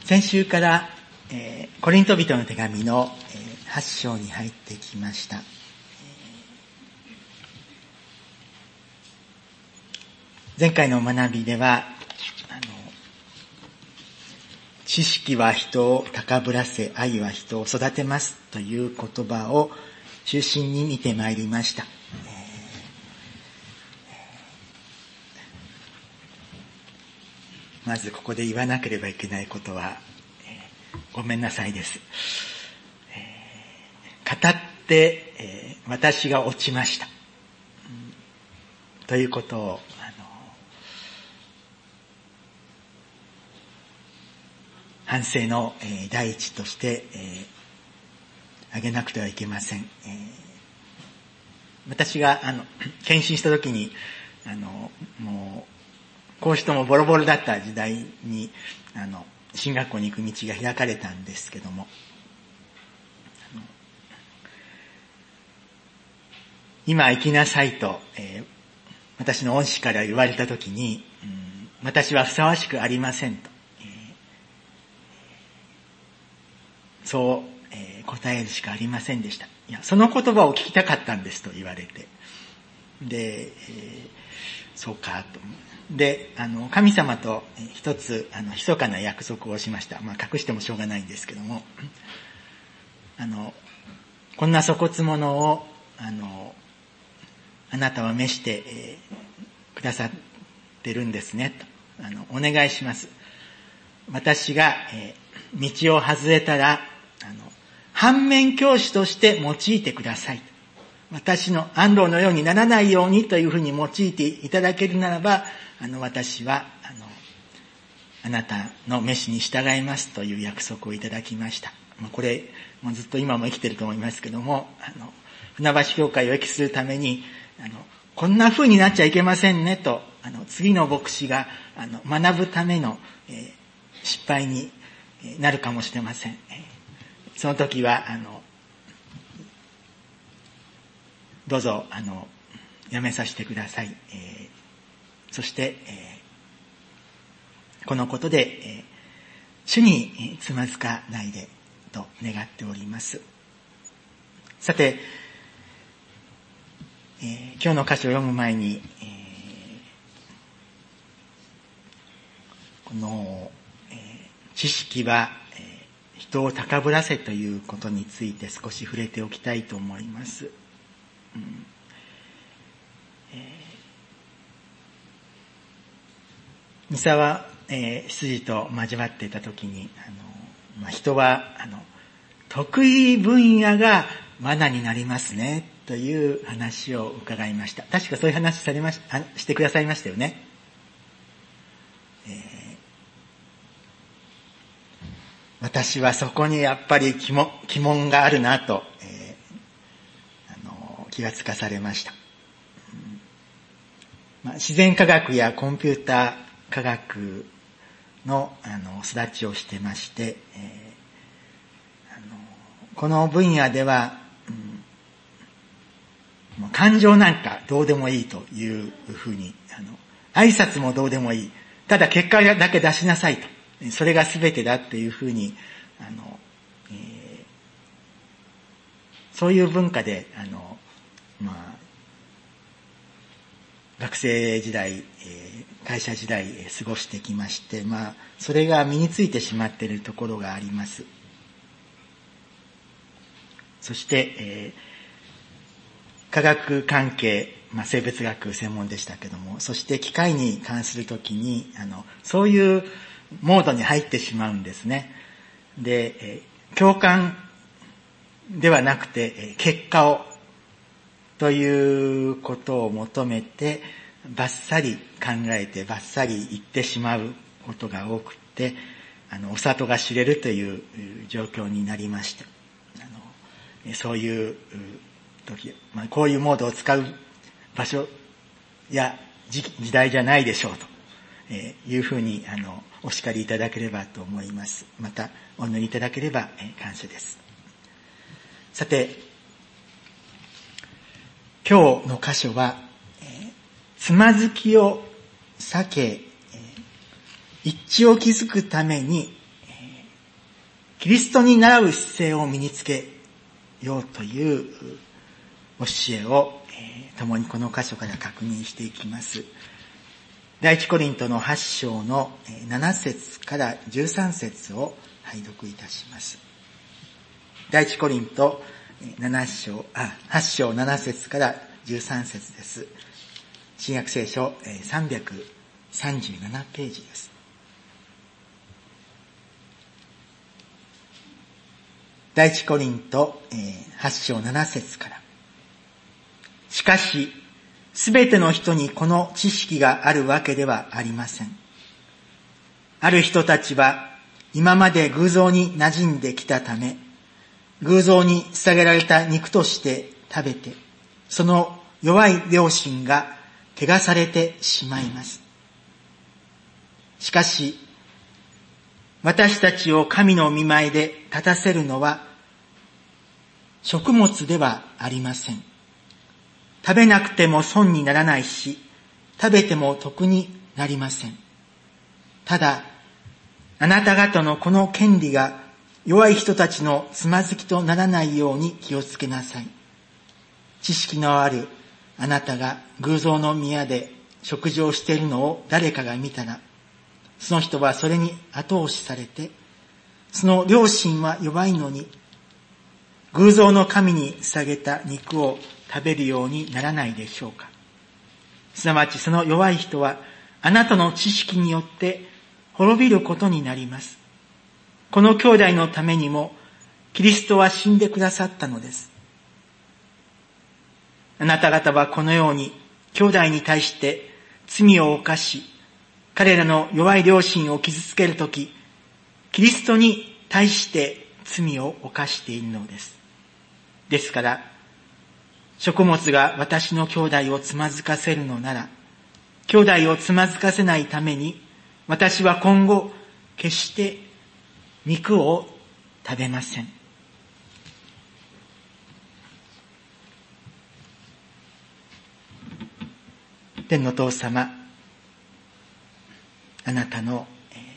先週から、コリント人の手紙の、8章に入ってきました。前回の学びでは、知識は人を高ぶらせ、愛は人を育てますという言葉を中心に見てまいりました。まずここで言わなければいけないことは、ごめんなさいです。語って、私が落ちました、ということを反省の、第一として、挙げなくてはいけません。私が献身した時にもう講師ともボロボロだった時代に進学校に行く道が開かれたんですけども、今行きなさいと、私の恩師から言われた時に、私はふさわしくありませんと、そう、答えるしかありませんでした。いや、その言葉を聞きたかったんですと言われて、で、そうかと。で、神様と一つ密かな約束をしました。隠してもしょうがないんですけども、こんな粗骨者をあなたは召して、くださってるんですねと、お願いします。私が、道を外れたら反面教師として用いてください。私の安藤のようにならないようにというふうに用いていただけるならば、私はあなたの召しに従いますという約束をいただきました。これもうずっと今も生きてると思いますけども、船橋教会を益するためにこんな風になっちゃいけませんねと次の牧師が学ぶための、失敗になるかもしれません。その時はどうぞやめさせてください。そして、このことで、主につまずかないでと願っております。さて、今日の箇所を読む前に、この、知識は、人を高ぶらせということについて少し触れておきたいと思います。ミサは、羊と交わっていたときに、人は得意分野が罠になりますねという話を伺いました。確かそういう話してくださいましたよね。私はそこにやっぱり疑問があるなと、気がつかされました。自然科学やコンピューター科学の育ちをしてまして、この分野では、感情なんかどうでもいいというふうに、挨拶もどうでもいい。ただ結果だけ出しなさいと。それが全てだっていうふうに、そういう文化で、学生時代、会社時代過ごしてきまして、それが身についてしまっているところがあります。そして、科学関係、生物学専門でしたけども、そして機械に関するときに、そういうモードに入ってしまうんですね。で、共感ではなくて、結果をということを求めて、バッサリ考えてバッサリ言ってしまうことが多くて、お里が知れるという状況になりました。そういう時、こういうモードを使う場所や時代じゃないでしょうというふうにお叱りいただければと思います。またお祈りいただければ感謝です。さて、今日の箇所は、つまずきを避け、一致を築くために、 キリストに倣う姿勢を身につけようという教えを、共にこの箇所から確認していきます。第一コリントの8章の7節から13節を拝読いたします。第一コリント8章7節から13節です。新約聖書337ページです。第一コリント8章7節から。しかし、すべての人にこの知識があるわけではありません。ある人たちは今まで偶像に馴染んできたため、偶像に捧げられた肉として食べて、その弱い良心が汚されてしまいます。しかし、私たちを神の御前で立たせるのは、食物ではありません。食べなくても損にならないし、食べても得になりません。ただ、あなた方のこの権利が弱い人たちのつまずきとならないように気をつけなさい。知識のあるあなたが偶像の宮で食事をしているのを誰かが見たら、その人はそれに後押しされて、その良心は弱いのに、偶像の神に捧げた肉を食べるようにならないでしょうか。すなわちその弱い人はあなたの知識によって滅びることになります。この兄弟のためにもキリストは死んでくださったのです。あなた方はこのように兄弟に対して罪を犯し、彼らの弱い良心を傷つけるとき、キリストに対して罪を犯しているのです。ですから、食物が私の兄弟をつまずかせるのなら、兄弟をつまずかせないために、私は今後、決して肉を食べません。天の父様、あなたの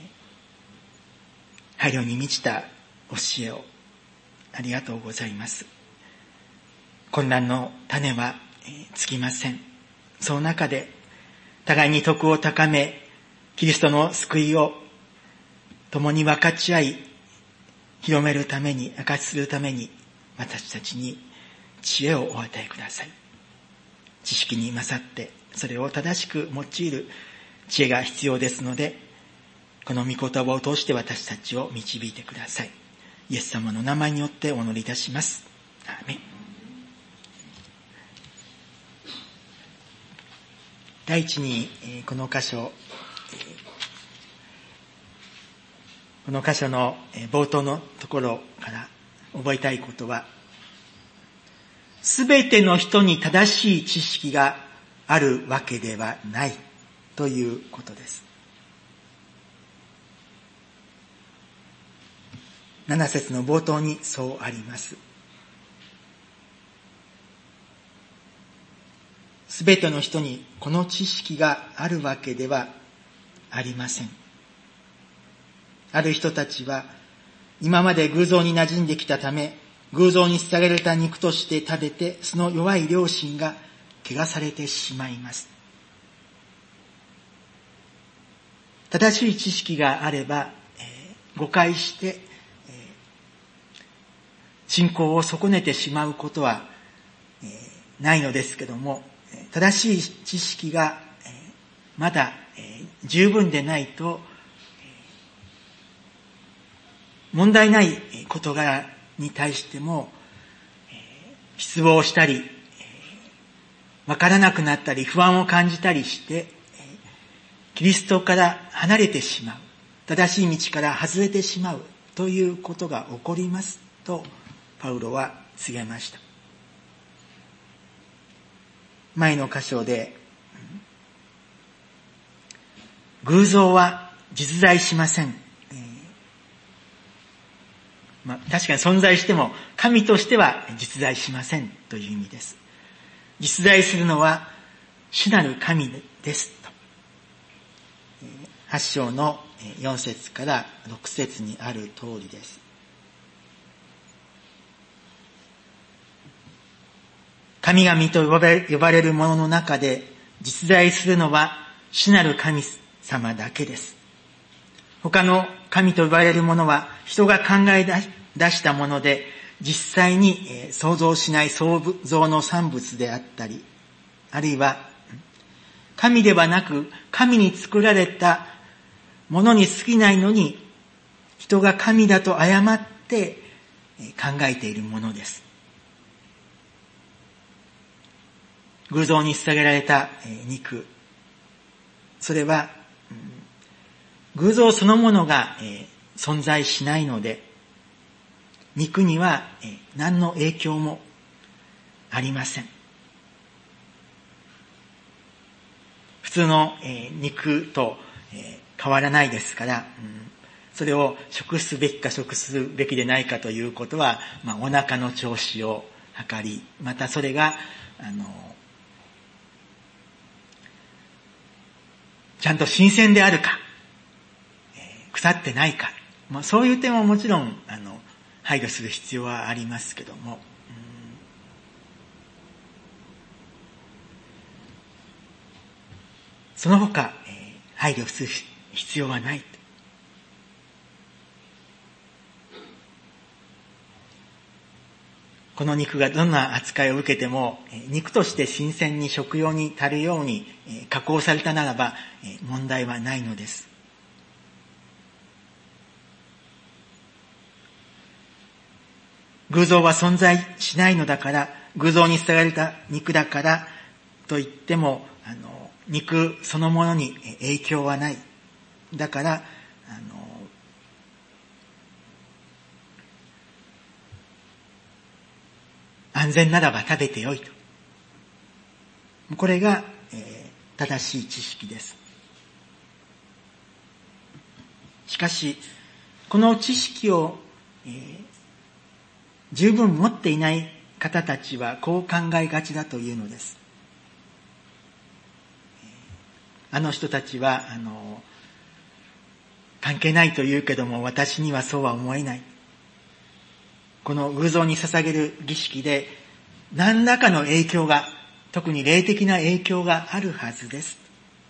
配慮に満ちた教えをありがとうございます。混乱の種はつきません。その中で互いに徳を高め、キリストの救いを共に分かち合い、広めるために、証しするために、私たちに知恵をお与えください。知識に勝って、それを正しく用いる知恵が必要ですので、この御言葉を通して私たちを導いてください。イエス様の名前によってお祈りいたします。アーメン。第一に、この箇所の冒頭のところから覚えたいことは、すべての人に正しい知識があるわけではないということです。7節の冒頭にそうあります。すべての人にこの知識があるわけではありません。ある人たちは今まで偶像に馴染んできたため、偶像に捧げられた肉として食べて、その弱い良心が汚されてしまいます。正しい知識があれば、誤解して、信仰を損ねてしまうことは、ないのですけども、正しい知識が、まだ、十分でないと、問題ない事柄に対しても、失望したり、わからなくなったり、不安を感じたりして、キリストから離れてしまう、正しい道から外れてしまうということが起こりますと、パウロは告げました。前の箇所で、偶像は実在しません。確かに存在しても神としては実在しませんという意味です。実在するのは主なる神ですと。8章の4節から6節にある通りです。 神々と呼ばれるものの中で実在するのは主なる神様だけです。他の神と呼ばれるものは人が考え出したもので、実際に想像しない創造の産物であったり、あるいは神ではなく神に作られたものに過ぎないのに、人が神だと誤って考えているものです。偶像に捧げられた肉、それは偶像そのものが存在しないので、肉には何の影響もありません。普通の肉と変わらないですから、それを食すべきか食すべきでないかということは、お腹の調子を測り、またそれがちゃんと新鮮であるか、腐ってないか、そういう点はもちろん配慮する必要はありますけども、その他、配慮する必要はない。この肉がどんな扱いを受けても、肉として新鮮に食用に足るように加工されたならば問題はないのです。偶像は存在しないのだから、偶像に捧げられた肉だからといっても、肉そのものに影響はない。だから、安全ならば食べてよいと。これが、正しい知識です。しかし、この知識を、十分持っていない方たちはこう考えがちだというのです。あの人たちは関係ないと言うけども、私にはそうは思えない。この偶像に捧げる儀式で何らかの影響が、特に霊的な影響があるはずです。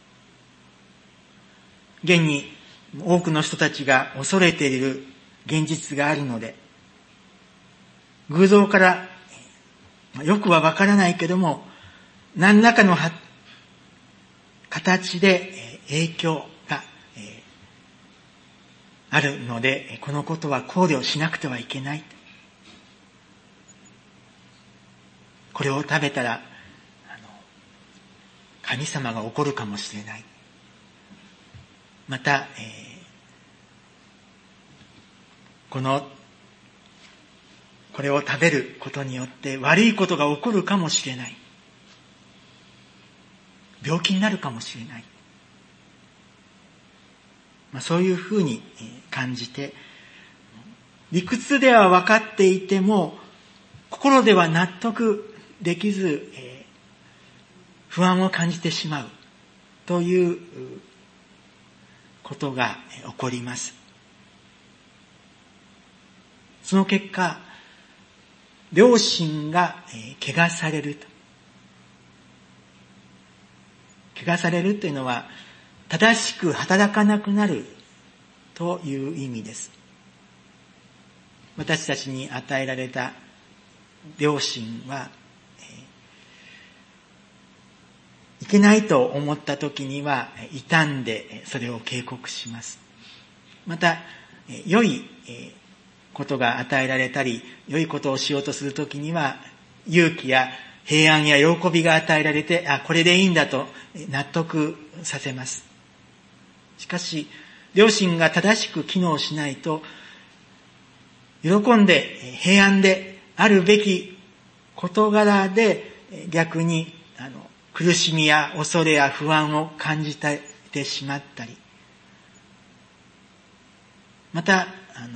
現に多くの人たちが恐れている現実があるので、偶像からよくはわからないけども、何らかの形で影響があるので、このことは考慮しなくてはいけない。これを食べたら神様が怒るかもしれない。また、これを食べることによって悪いことが起こるかもしれない。病気になるかもしれない。そういうふうに感じて、理屈では分かっていても心では納得できず、不安を感じてしまうということが起こります。その結果、良心が汚されると。汚されるというのは、正しく働かなくなるという意味です。私たちに与えられた良心は、いけないと思った時には傷んでそれを警告します。また、良いことが与えられたり、良いことをしようとするときには、勇気や平安や喜びが与えられて、これでいいんだと納得させます。しかし、良心が正しく機能しないと、喜んで平安であるべき事柄で逆に苦しみや恐れや不安を感じてしまったり、また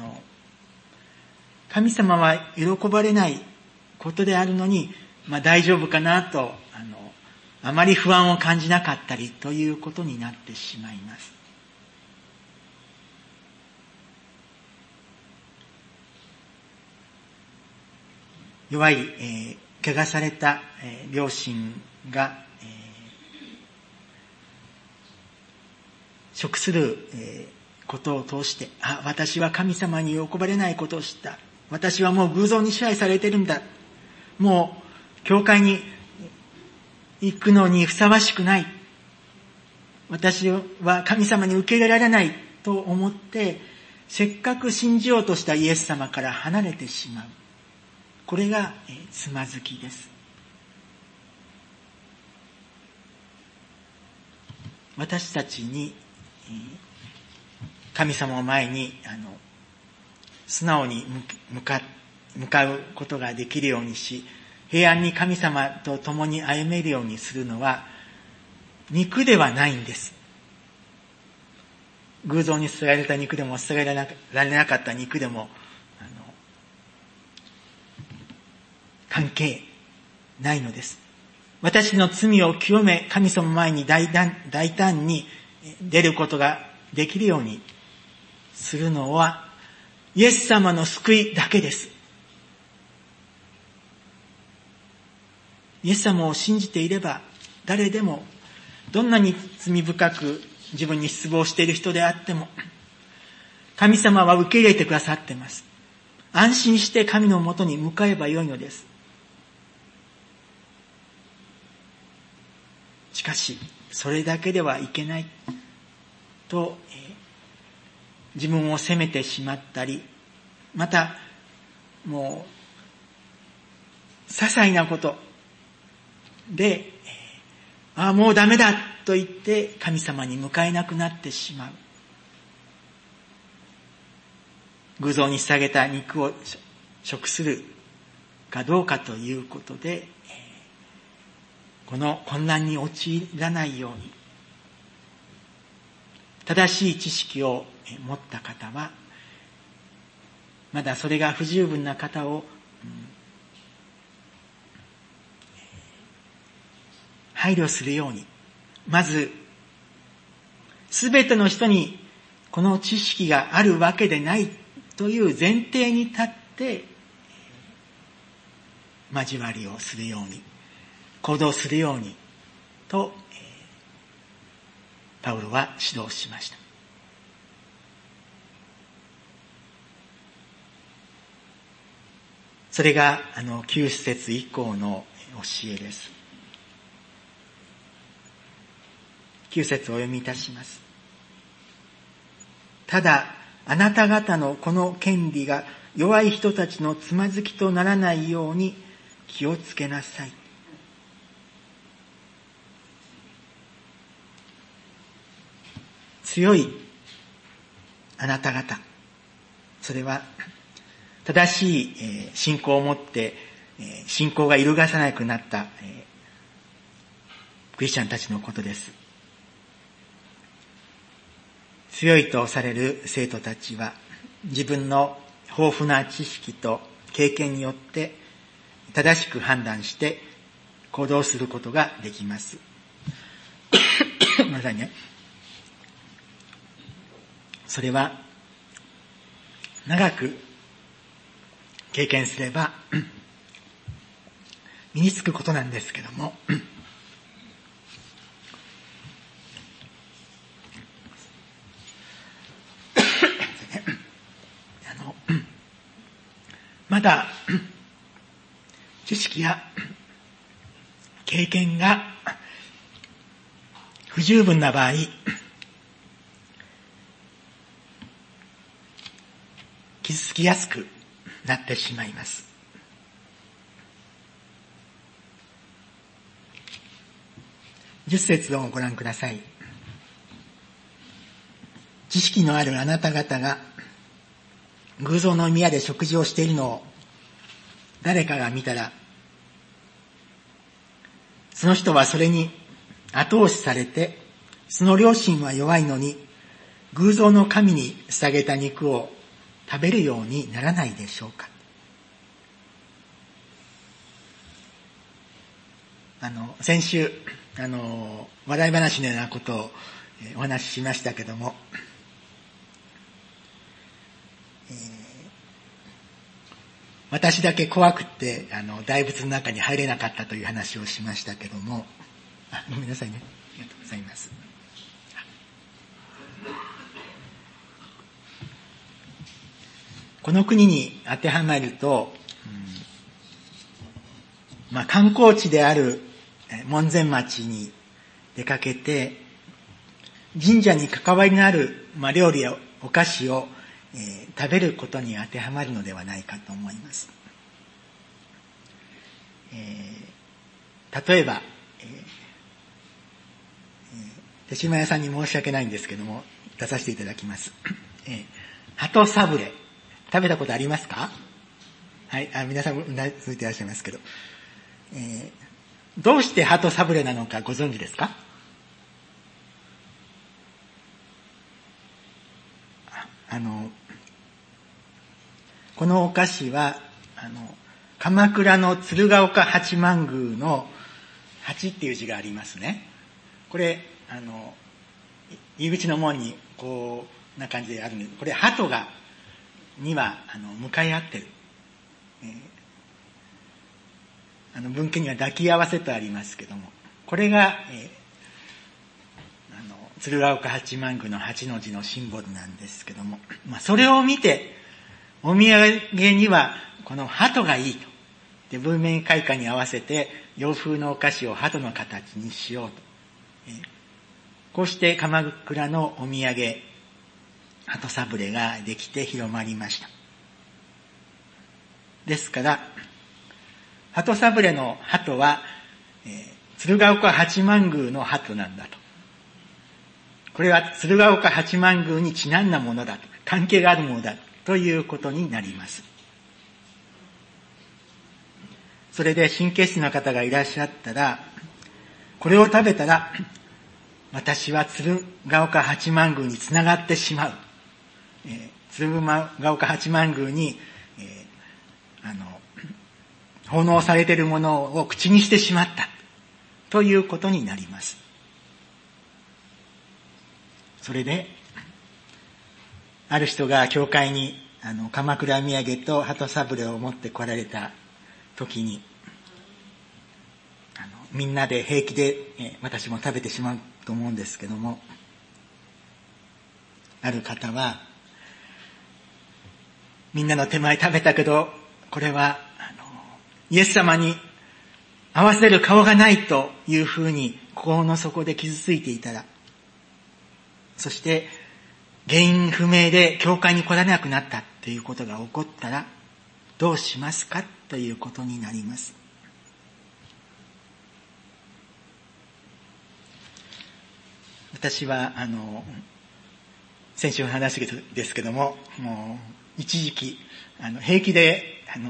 神様は喜ばれないことであるのに、大丈夫かなとあまり不安を感じなかったりということになってしまいます。弱い怪我された両親が食することを通して、私は神様に喜ばれないことをした。私はもう偶像に支配されているんだ。もう教会に行くのにふさわしくない。私は神様に受け入れられないと思って、せっかく信じようとしたイエス様から離れてしまう。これがつまずきです。私たちに神様を前に素直に向かうことができるようにし、平安に神様と共に歩めるようにするのは肉ではないんです。偶像に捧げられた肉でも捧げられなかった肉でも関係ないのです。私の罪を清め、神様前に大胆に出ることができるようにするのはイエス様の救いだけです。イエス様を信じていれば、誰でもどんなに罪深く自分に失望している人であっても、神様は受け入れてくださっています。安心して神のもとに向かえばよいのです。しかしそれだけではいけないと、自分を責めてしまったり、またもう些細なことで、もうダメだと言って神様に向かえなくなってしまう。偶像に捧げた肉を食するかどうかということで、この混乱に陥らないように、正しい知識を持った方は、まだそれが不十分な方を、配慮するように、まずすべての人にこの知識があるわけでないという前提に立って交わりをするように、行動するようにと、パウロは指導しました。それが9節以降の教えです。9節をお読みいたします。ただあなた方のこの権利が弱い人たちのつまずきとならないように気をつけなさい。強いあなた方、それは正しい信仰を持って信仰が揺るがさなくなったクリスチャンたちのことです。強いとされる生徒たちは自分の豊富な知識と経験によって正しく判断して行動することができます。ごめんなさいね。それは長く経験すれば身につくことなんですけども、まだ知識や経験が不十分な場合、傷つきやすくなってしまいます。10節をご覧ください。知識のあるあなた方が偶像の宮で食事をしているのを誰かが見たら、その人はそれに後押しされて、その良心は弱いのに偶像の神に捧げた肉を食べるようにならないでしょうか。先週笑い話のようなことをお話ししましたけども、 私だけ怖くって大仏の中に入れなかったという話をしましたけども、ごめんなさいね。ありがとうございます。この国に当てはまると、観光地である門前町に出かけて、神社に関わりのある、料理やお菓子を、食べることに当てはまるのではないかと思います。例えば、手島屋さんに申し訳ないんですけども、出させていただきます。鳩サブレ。食べたことありますか？はい、皆さんうなずいていらっしゃいますけど、どうして鳩サブレなのかご存知ですか？このお菓子は鎌倉の鶴岡八幡宮の八っていう字がありますね。これ入り口の門にこうな感じであるんです。これ鳩が2羽向かい合ってる。文献には抱き合わせとありますけども、これが、鶴岡八幡宮の八の字のシンボルなんですけども、それを見てお土産にはこの鳩がいいと。で、文明開化に合わせて洋風のお菓子を鳩の形にしようと。こうして鎌倉のお土産、鳩サブレができて広まりました。ですから、鳩サブレの鳩は、鶴岡八幡宮の鳩なんだと。これは鶴岡八幡宮にちなんだものだと。関係があるものだということになります。それで神経質な方がいらっしゃったら、これを食べたら、私は鶴岡八幡宮につながってしまう。鶴岡八幡宮に、奉納されているものを口にしてしまったということになります。それである人が教会に鎌倉土産と鳩サブレを持って来られた時にみんなで平気で私も食べてしまうと思うんですけども、ある方はみんなの手前食べたけどこれはイエス様に合わせる顔がないというふうに心の底で傷ついていたら、そして原因不明で教会に来られなくなったということが起こったらどうしますかということになります。私は先週の話ですけども、もう一時期平気で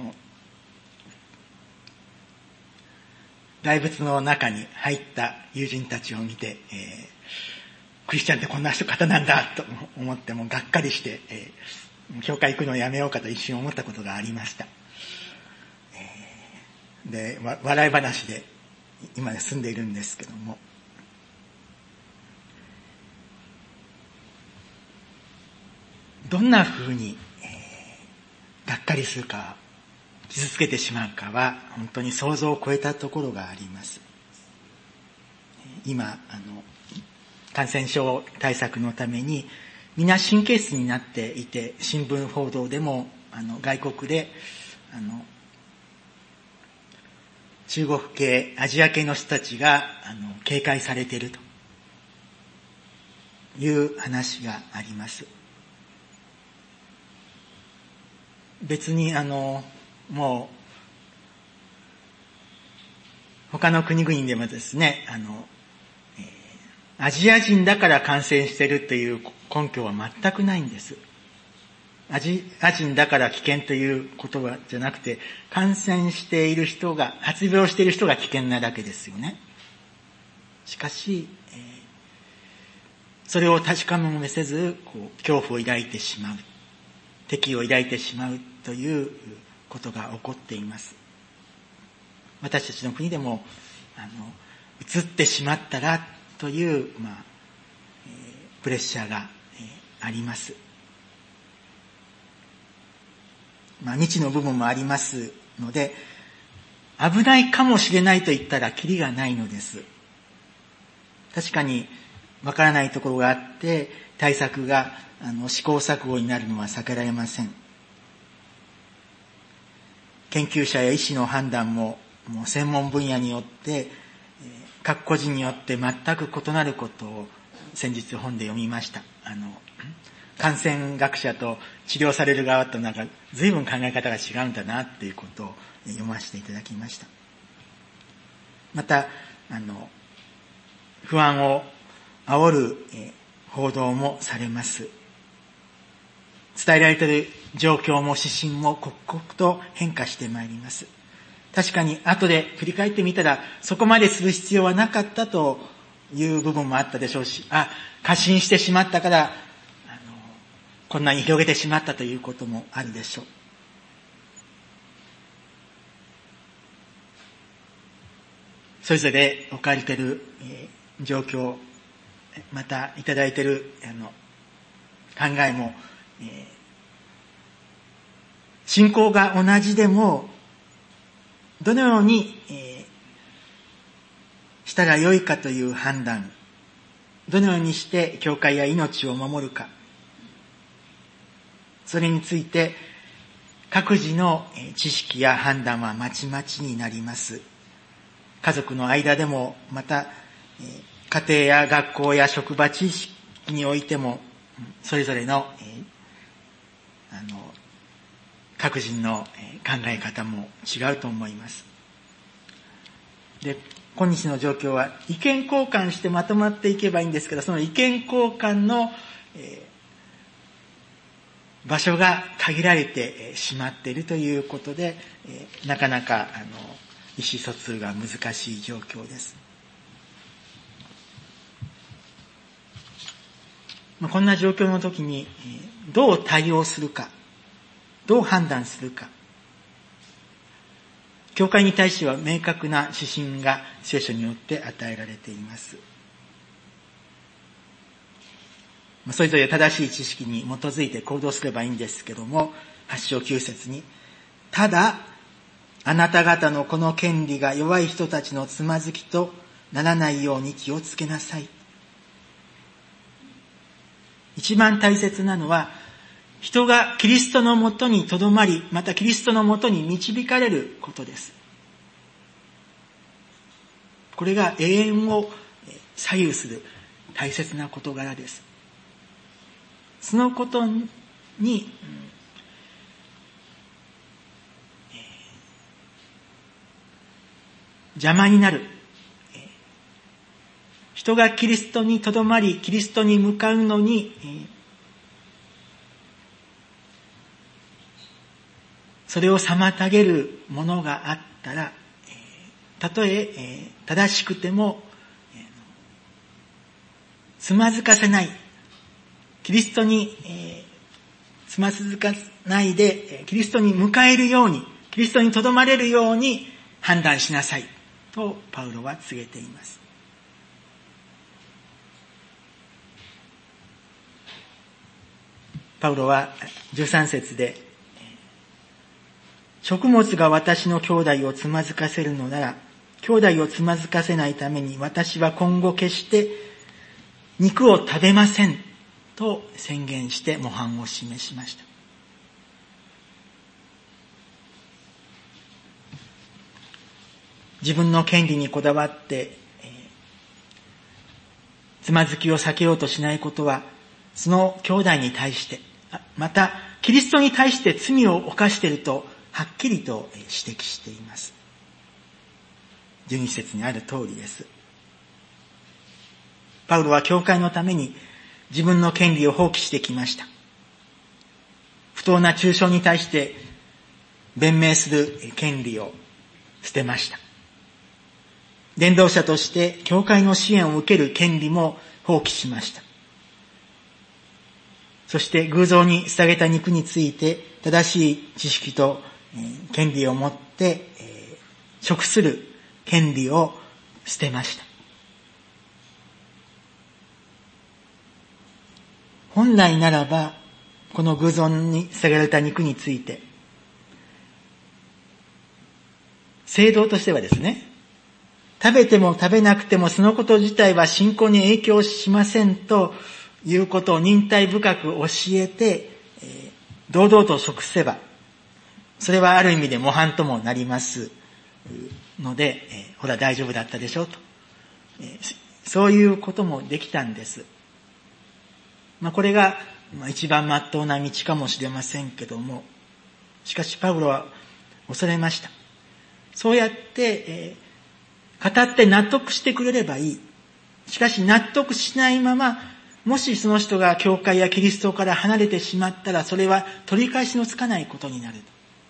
大仏の中に入った友人たちを見て、クリスチャンってこんな方なんだと思ってもがっかりして、教会行くのをやめようかと一瞬思ったことがありました。で、笑い話で今住んでいるんですけども、どんな風に、がっかりするか、傷つけてしまうかは本当に想像を超えたところがあります。今感染症対策のために皆神経質になっていて、新聞報道でも外国で中国系アジア系の人たちが警戒されているという話があります。別にもう他の国々でもですね、アジア人だから感染しているという根拠は全くないんです。アジア人だから危険という言葉じゃなくて、感染している人が、発病している人が危険なだけですよね。しかし、それを確かめもせず、恐怖を抱いてしまう、敵意を抱いてしまうということが起こっています。私たちの国でも移ってしまったらという、プレッシャーが、あります。 未知の部分もありますので、危ないかもしれないと言ったらキリがないのです。確かにわからないところがあって、対策が試行錯誤になるのは避けられません。研究者や医師の判断も、もう専門分野によって、各個人によって全く異なることを先日本で読みました。感染学者と治療される側と随分考え方が違うんだなっていうことを読ませていただきました。また、不安を煽る報道もされます。伝えられている状況も指針も刻々と変化してまいります。確かに後で振り返ってみたら、そこまでする必要はなかったという部分もあったでしょうし、過信してしまったから、こんなに広げてしまったということもあるでしょう。それぞれ置かれている状況、またいただいている考えも、信仰が同じでも、どのようにしたらよいかという判断、どのようにして教会や命を守るか、それについて各自の知識や判断はまちまちになります。家族の間でも、また家庭や学校や職場知識においても、それぞれの各人の考え方も違うと思います。で、今日の状況は意見交換してまとまっていけばいいんですけど、その意見交換の場所が限られてしまっているということで、なかなか意思疎通が難しい状況です。こんな状況の時にどう対応するか、どう判断するか、教会に対しては明確な指針が聖書によって与えられています。それぞれ正しい知識に基づいて行動すればいいんですけども、8章9節に、ただあなた方のこの権利が弱い人たちのつまずきとならないように気をつけなさい。一番大切なのは、人がキリストのもとにとどまり、またキリストのもとに導かれることです。これが永遠を左右する大切な事柄です。そのことに、邪魔になる。人がキリストにとどまり、キリストに向かうのに、それを妨げるものがあったら、たとえ正しくても、つまずかせない。キリストにつまずかないで、キリストに迎えるように、キリストにとどまれるように判断しなさい。とパウロは告げています。パウロは13節で、食物が私の兄弟をつまずかせるのなら、兄弟をつまずかせないために私は今後決して肉を食べませんと宣言して模範を示しました。自分の権利にこだわって、つまずきを避けようとしないことは、その兄弟に対して、またキリストに対して罪を犯しているとはっきりと指摘しています。12節にある通りです。パウロは教会のために自分の権利を放棄してきました。不当な中傷に対して弁明する権利を捨てました。伝道者として教会の支援を受ける権利も放棄しました。そして偶像に捧げた肉について正しい知識と権利を持って食する権利を捨てました。本来ならばこの偶像に捧げられた肉について聖堂としてはですね、食べても食べなくてもそのこと自体は信仰に影響しませんということを忍耐深く教えて、堂々と食せば、それはある意味で模範ともなりますので、ほら大丈夫だったでしょうと、そういうこともできたんです。これが一番真っ当な道かもしれませんけども、しかしパウロは恐れました。そうやって、語って納得してくれればいい。しかし納得しないまま、もしその人が教会やキリストから離れてしまったら、それは取り返しのつかないことになると。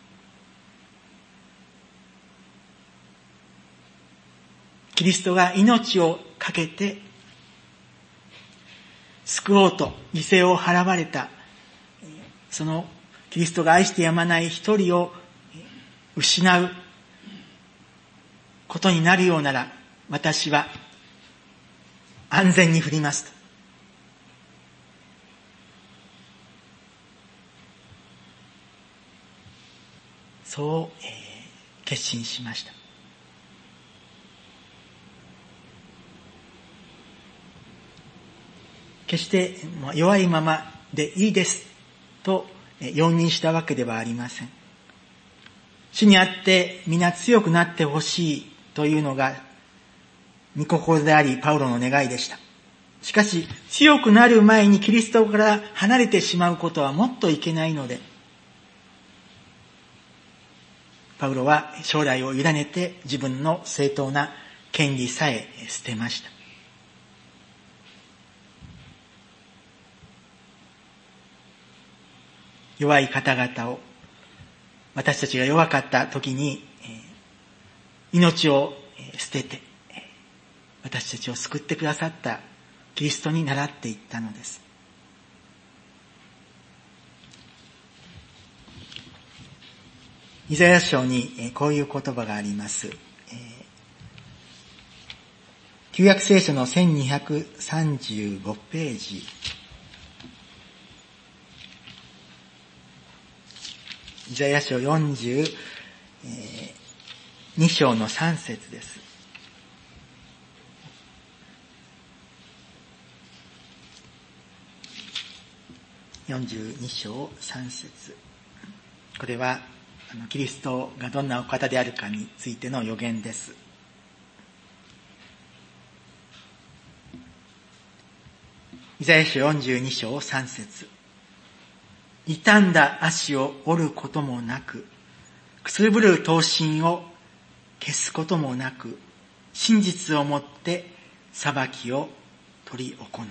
キリストが命を懸けて救おうと犠牲を払われた、そのキリストが愛してやまない一人を失うことになるようなら、私は安全に振りますと。そう、決心しました。決して弱いままでいいですと容認したわけではありません。主にあって皆強くなってほしいというのが御心でありパウロの願いでした。しかし強くなる前にキリストから離れてしまうことはもっといけないので、パウロは将来を委ねて自分の正当な権利さえ捨てました。弱い方々を、私たちが弱かった時に命を捨てて私たちを救ってくださったキリストに倣っていったのです。イザヤ書にこういう言葉があります。旧約聖書の1235ページ。イザヤ書42章の3節です。42章3節。これはキリストがどんなお方であるかについての予言です。イザヤ書42章3節。傷んだ足を折ることもなく、くすぶる刀身を消すこともなく、真実をもって裁きを取り行う。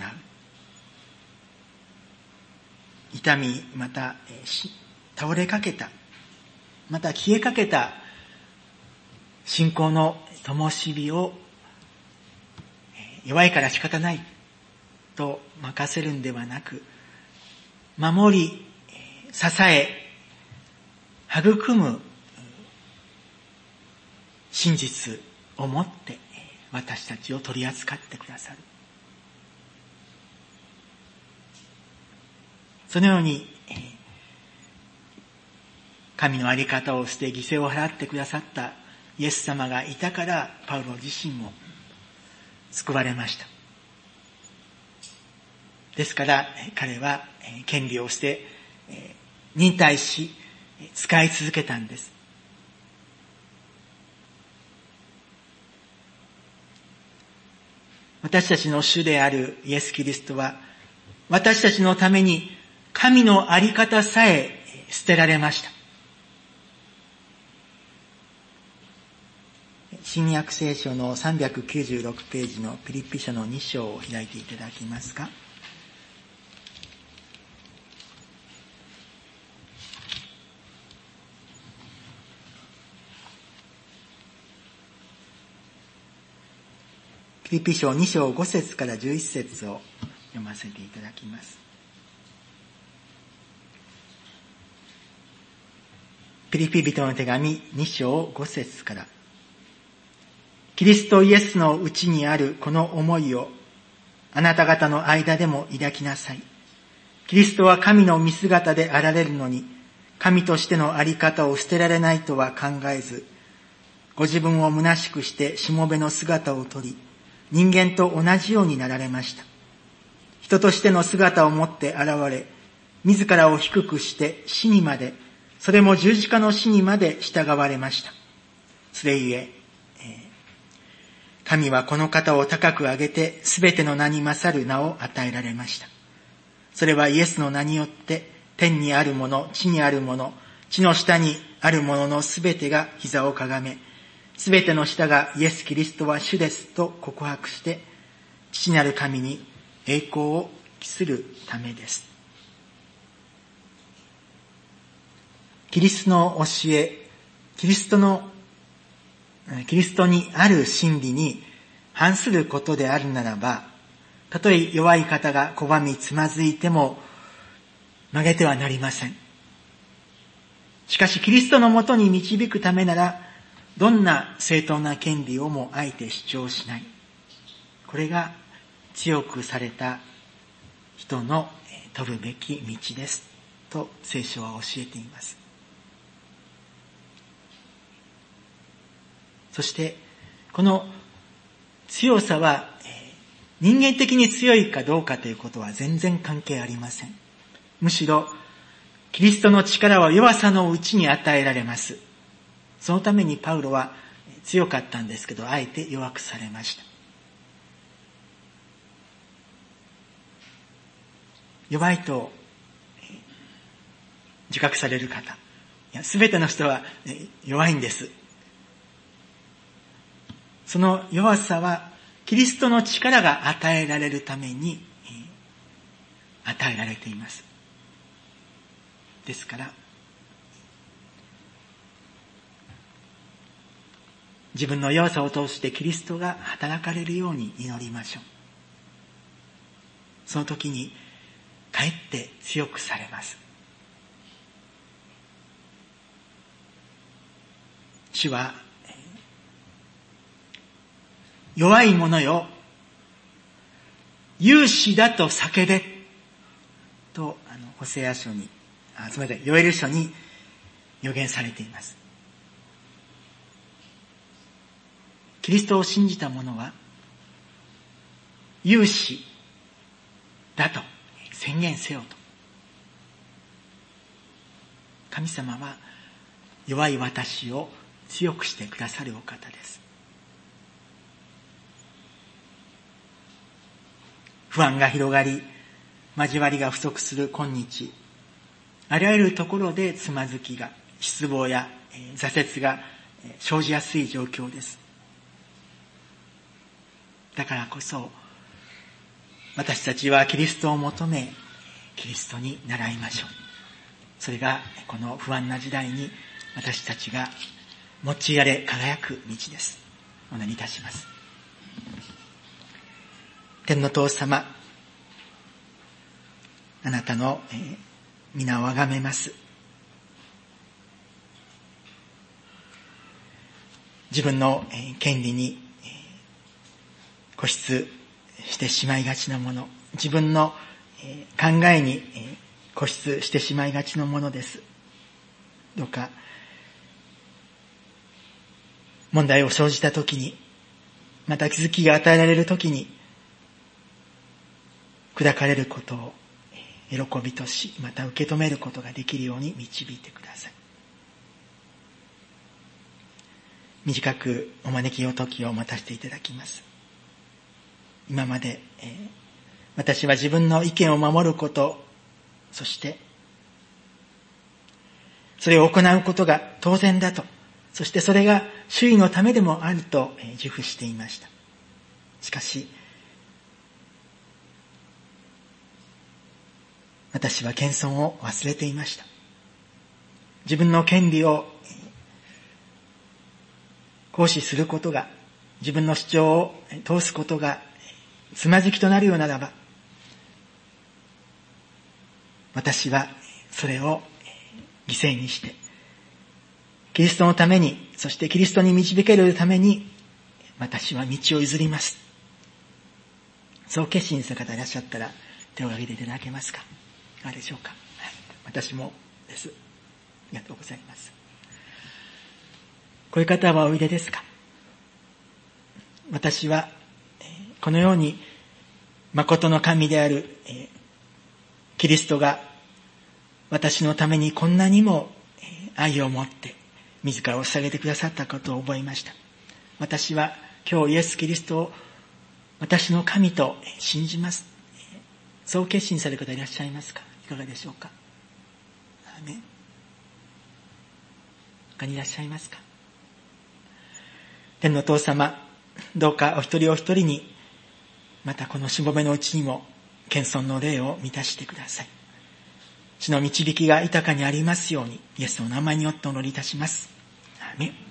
痛み、また倒れかけた、また消えかけた信仰の灯火を弱いから仕方ないと任せるんではなく、守り、支え、育む真実をもって私たちを取り扱ってくださる。そのように神の在り方を捨て犠牲を払ってくださったイエス様がいたから、パウロ自身も救われました。ですから彼は権利を捨て忍耐し使い続けたんです。私たちの主であるイエス・キリストは私たちのために神の在り方さえ捨てられました。新約聖書の396ページのピリピ書の2章を開いていただけますか。ピリピ書2章5節から11節を読ませていただきます。ピリピ人の手紙2章5節から。キリストイエスのうちにあるこの思いをあなた方の間でも抱きなさい。キリストは神の見姿であられるのに、神としてのあり方を捨てられないとは考えず、 ご自分を虚しくしてしもべの姿をとり、人間と同じようになられました。人としての姿を持って現れ、自らを低くして死にまで、それも十字架の死にまで従われました。それゆえ、神はこの方を高く上げて、すべての名に勝る名を与えられました。それはイエスの名によって、天にあるもの、地にあるもの、地の下にあるもののすべてが膝をかがめ、すべての舌がイエス・キリストは主ですと告白して、父なる神に栄光を期するためです。キリストの教え、キリストにある真理に反することであるならば、たとえ弱い方が拒みつまずいても曲げてはなりません。しかしキリストのもとに導くためなら、どんな正当な権利をもあえて主張しない。これが強くされた人の取るべき道です。と聖書は教えています。そして、この強さは、人間的に強いかどうかということは全然関係ありません。むしろ、キリストの力は弱さのうちに与えられます。そのためにパウロは強かったんですけど、あえて弱くされました。弱いと自覚される方。すべての人は弱いんです。その弱さはキリストの力が与えられるために与えられています。ですから、自分の弱さを通してキリストが働かれるように祈りましょう。その時にかえって強くされます。主は、弱い者よ、勇士だと叫べとホセア書に、ヨエル書に予言されています。キリストを信じた者は勇士だと宣言せよと。神様は弱い私を強くしてくださるお方です。不安が広がり、交わりが不足する今日、あらゆるところでつまずきが、失望や挫折が生じやすい状況です。だからこそ、私たちはキリストを求め、キリストに習いましょう。それがこの不安な時代に私たちが用いられ輝く道です。お祈りいたします。天の父様、あなたの皆をあがめます。自分の権利に固執してしまいがちなもの、自分の考えに固執してしまいがちなものです。どうか問題を生じたときに、また気づきが与えられるときに、砕かれることを喜びとし、また受け止めることができるように導いてください。短くお招きの時を待たせていただきます。今まで、私は自分の意見を守ること、そしてそれを行うことが当然だと、そしてそれが周囲のためでもあると自負していました。しかし私は謙遜を忘れていました。自分の権利を行使することが、自分の主張を通すことがつまずきとなるようならば、私はそれを犠牲にして、キリストのために、そしてキリストに導けるために、私は道を譲ります。そう決心する方いらっしゃったら、手を挙げていただけますか。いかがでしょうか。私もです。ありがとうございます。 こういう方はおいでですか？私はこのように誠の神であるキリストが私のためにこんなにも愛を持って自らを捧げてくださったことを覚えました。私は今日イエス・キリストを私の神と信じます。そう決心される方いらっしゃいますか？いかがでしょうか？アーメン。他にいらっしゃいますか？天のお父様、どうかお一人お一人に、またこのしもべのうちにも謙遜の霊を満たしてください。主の導きが豊かにありますように、イエスの名前によってお祈りいたします。アーメン。